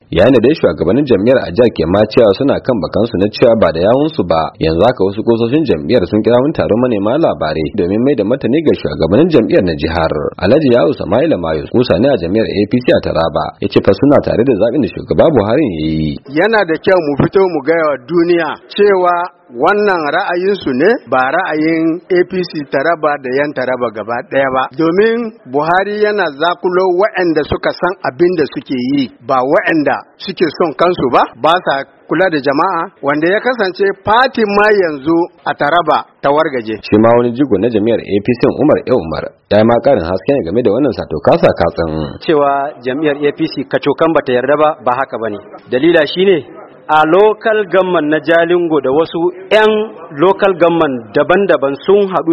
yayin da dai shugabannin jam'iyyar a jihar ke ma cewa suna kan bakansu na cewa ba da yawunsu ba. Yanzu haka wasu kusoshin jam'iyyar sun kira wani taron manema labarai domin mai da martani ga shugabannin jam'iyyar na jihar. Alhaji Yawu Samaila Mayus kusa ne a jam'iyyar APC a Taraba ya ce fa suna tare da zaɓin da shugaba Buhari ya yi. Yana da kyau mu fito mu gaya wa duniya cewa wannan ra'ayinsu ne ba ra'ayin APC Taraba da yan Taraba gaba ɗaya ba, domin Buhari yana zakulo waɗanda suka san abin da suke yi ba waɗanda suke son kansu ba sa kula da jama'a, wanda ya kasance fatin ma yanzu a Taraba ta wargaje. Shi ma wani jigo na jami'ar APC Umar Umar ya ma karin haske ne game da wannan sato kasa katsan cewa jami'ar APC kacokan bata yarda ba haka bane. Dalila shine a local government na Jalingo da wasu 'yan local government daban-daban sun haɗu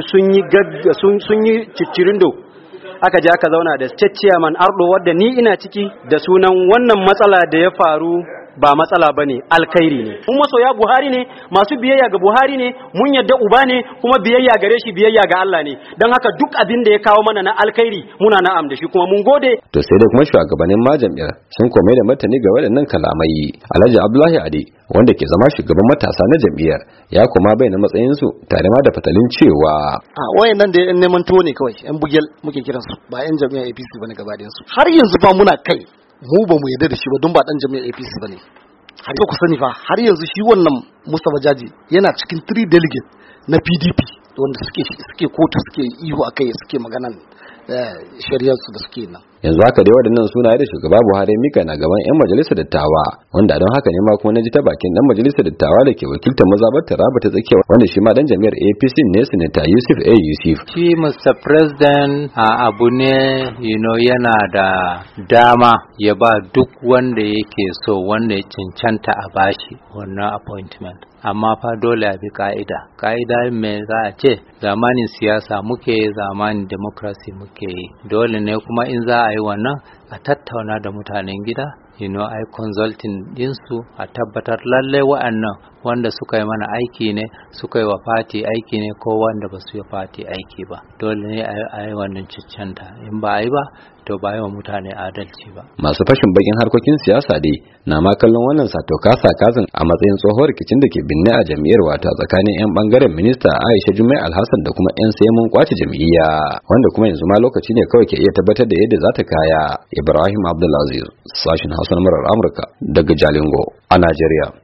sun yi ciccirindo aka je aka zauna da state chairman Ardo wadda ni ina ciki da sunan wannan matsala da ya faru ba matsala bane, alkhairi ne. Mun masoya Buhari ne, masu biyayya ga Buhari ne, mun yadda uba ne, kuma biyayya gare shi biyayya ga Allah ne. Don haka duk abin da ya kawo mana na alkhairi muna na'am da shi kuma mun gode. To sai da kuma shugabannin ma jam'iyyar sun kome da martani ga waɗannan kalamai. Alhaji Abdullahi Ade wanda ke zama shugaban matasa na jam'iyyar ya kuma bayyana matsayinsu tare ma da fatalin cewa wayannan da yan neman tuwo ne kawai, yan bugel muke kiransu, ba yan jam'iyyar APC bane gaba ɗayan su. Har yanzu fa muna kai mu ba mu yarda da shi ba don ba dan jami'ar APC bane. Har yau ku sani fa har yanzu shi wannan Mustapha Jaji yana cikin 3 delegate na PDP wanda suke kotu suke ihu akai suke maganan shari'ar su da suke nan. Yanzu haka dai waɗannan sunaye da shugaba Buhari mika na gaban 'yan majalisar dattawa, wanda don haka ne ma kuma na ji ta bakin dan majalisar dattawa da ke wakiltar mazabar Taraba ta tsakiya wanda shi ma dan jami'ar APC ne Senator Yusuf A. Yusuf. Shi Mr. President abu ne yana da dama ya ba duk wanda yake so, wanda ya cancanta a bashi wannan appointment. Amma fa dole a bi ka'ida me za a ce zamanin siyasa muke, zamanin democracy muke yi, dole ne kuma in za a yi wannan a tattauna da mutanen gida, a yi consulting dinsu a tabbatar lalle wa'annan wanda suka yi mana aiki ne, suka yi wa fati aiki ne, ko wanda ba su yi fati aiki ba. Dole ne a yi wannan cancanta, in ba a yi ba to ba yi wa mutane adalci ba. Masu fashin bakin harkokin siyasa dai na ma kallon wannan sato kasa kazan a matsayin tsohon rikicin da ke binne a jam'iyyar wata tsakanin 'yan bangaren minista Aisha Jummai Alhassan da kuma 'yan sayan kwace jam'iyya, wanda kuma yanzu ma lokaci ne kawai ke iya tabbatar da yadda za ta kaya. Ibrahim Abdulaziz, sashin Hausa na murar Amurka daga Jalingo a Najeriya.